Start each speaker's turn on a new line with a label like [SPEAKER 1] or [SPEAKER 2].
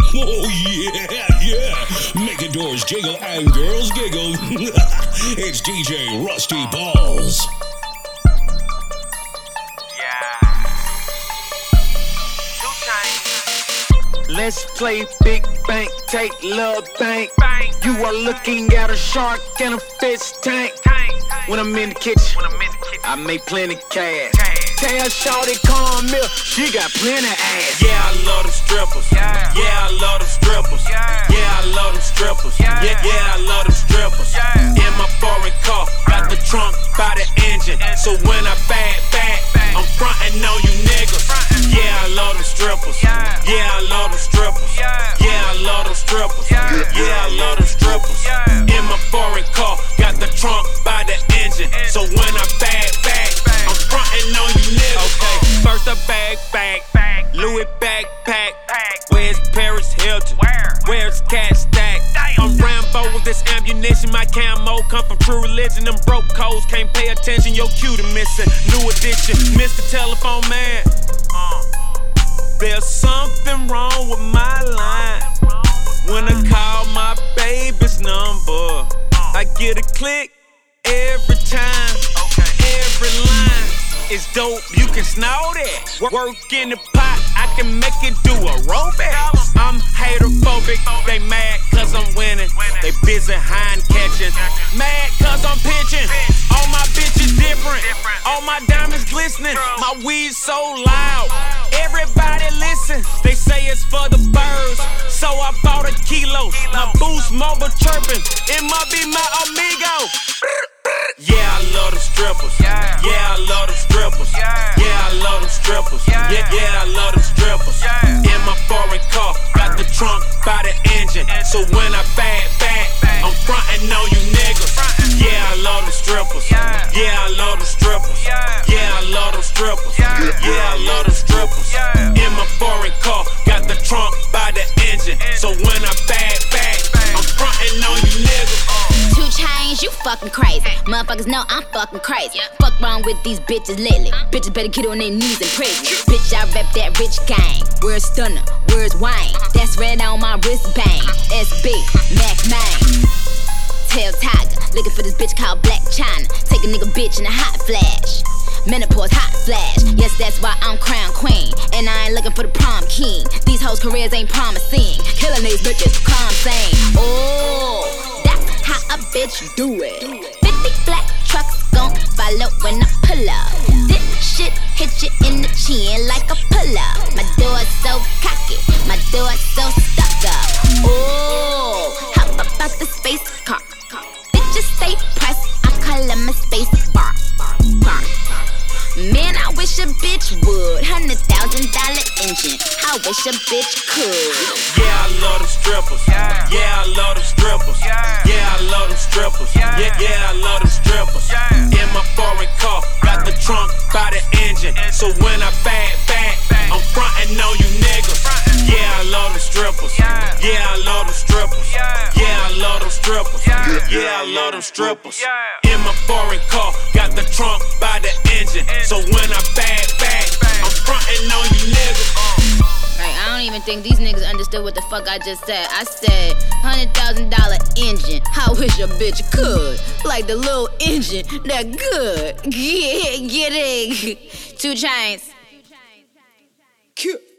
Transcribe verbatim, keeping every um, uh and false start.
[SPEAKER 1] Oh yeah, yeah. Making doors jiggle and girls giggle. It's D J Rusty Balls.
[SPEAKER 2] Let's play big bank, take love bank. You are looking at a shark and a fish tank. When I'm in the kitchen, I make plenty cash. Tell shorty come here, she got plenty ass.
[SPEAKER 3] Yeah, I love them strippers. Yeah, I love them strippers. Yeah, I love them strippers. Yeah, yeah, I love them strippers. In my foreign car, got the trunk by the engine. So when I bag back, I'm frontin' on you niggas. Yeah, I love them strippers. Yeah, I love them strippers. Yeah, I love them strippers. Yeah, I love them strippers. In my foreign car, got the trunk by the engine. So when I bag back, I'm frontin' on you niggas. Okay, first I bag back, Louis backpack. Where's Paris Hilton? Where's Cat Stack? I'm Rambo with this ammunition. My camo come from True Religion. Them broke codes can't pay attention. Your cue to missing. New edition, Mister Telephone Man. There's something wrong with my line. When I call my baby's number, I get a click every time. Every line is dope, you can snort it. Work in the pot, I can make it do aerobic. I'm haterphobic, they mad cause I'm winning. They busy hind catching, mad cause I'm pitching. All my bitches different, all my diamonds glistening. My weed so loud, everybody listen. They say it's for the birds, so I bought a kilo. My Boost Mobile chirping, it must be my amigo. Yeah, I love them strippers. Yeah, I love them strippers. Yeah, I love them strippers. Yeah, yeah, I love them strippers. In my foreign car, got the trunk by the engine. So when I bag back, I'm frontin' on you niggas. Yeah, I love them strippers. Yeah, I love them strippers. Yeah, I love them strippers. Yeah, I love them strippers. In my foreign car, got the trunk by the engine. So when I bag back, I'm frontin' on you niggas.
[SPEAKER 4] Two chains, you fucking crazy. Motherfuckers know I'm fucking crazy. Fuck wrong with these bitches lately. Bitches better get on their knees and praise me. Bitch, I rep that rich gang. Where's Stunner? Where's Wayne? That's red on my wristband. S B, Mac Main. Tail Tiger, looking for this bitch called Black China. Take a nigga bitch in a hot flash. Menopause hot flash. Yes, that's why I'm crown queen. And I ain't looking for the prom king. These hoes' careers ain't promising. Killing these bitches, calm saying. Oh, that's how a bitch do it. Fifty black trucks gon' follow when I pull up. This shit hit you in the chin like a pull up. My door's so cocky, my door's so stuck up. Oh, hop up out the space car. Bitches stay pressed, I call them a space bar. Bar. Man, I wish a bitch would. Hundred thousand dollar engine. I wish a bitch could.
[SPEAKER 3] Yeah, I love them strippers. Yeah, I love them strippers. Yeah, I love them strippers. Yeah, yeah, I love them strippers. In my foreign car, got the trunk by the engine. So when I bag back, I'm frontin' on you niggas. Yeah, I love them strippers. Yeah, I love them strippers. Yeah, I love them strippers. Yeah, I love them strippers. In my foreign car, got the trunk by the engine. So when I bag back, I'm frontin' on you niggas.
[SPEAKER 4] Like, I don't even think these niggas understood what the fuck I just said. I said, hundred thousand dollar engine. I wish a bitch could. Like the little engine that good. Get, get it. Two chains.
[SPEAKER 2] Cute.